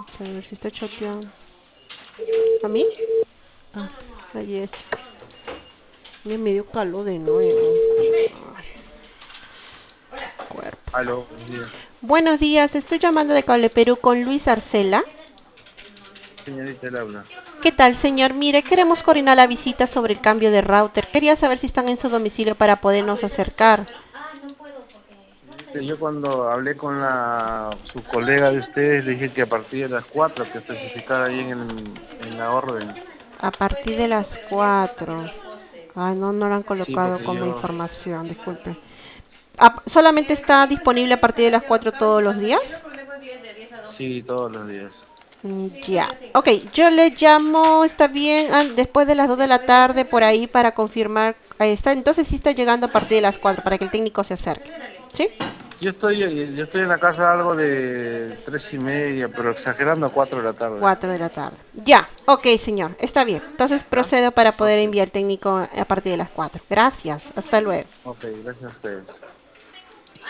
A ver si está chateando. ¿A mí? Ah, a Jessica. Me dio calor de nuevo. Ay, cuerpos. Aló, buenos días. Buenos días, estoy llamando de Cable Perú con Luis Arcela. Señorita, él habla. ¿Qué tal, señor? Mire, queremos coordinar la visita sobre el cambio de router. Quería saber si están en su domicilio para podernos acercar. Señorita, yo cuando hablé con su colega de ustedes, le dije que a partir de las 4 que especificara ahí en la orden. A partir de las 4. Ay, no, no lo han Sí, colocado porque como yo, información, disculpe. ¿Solamente está disponible a partir de las 4 todos los días? sí, todos los días. Ya. Ok, yo le llamo, está bien, después de las 2 de la tarde por ahí para confirmar. Ahí está, entonces sí está llegando a partir de las 4 para que el técnico se acerque. ¿Sí? Yo estoy en la casa algo de 3:30, pero exagerando a 4 de la tarde. 4 de la tarde. Ya, ok, señor, está bien. Entonces ¿Ya? procedo para poder Ok, enviar el técnico a partir de las 4. Gracias, hasta luego. ok, gracias a ustedes.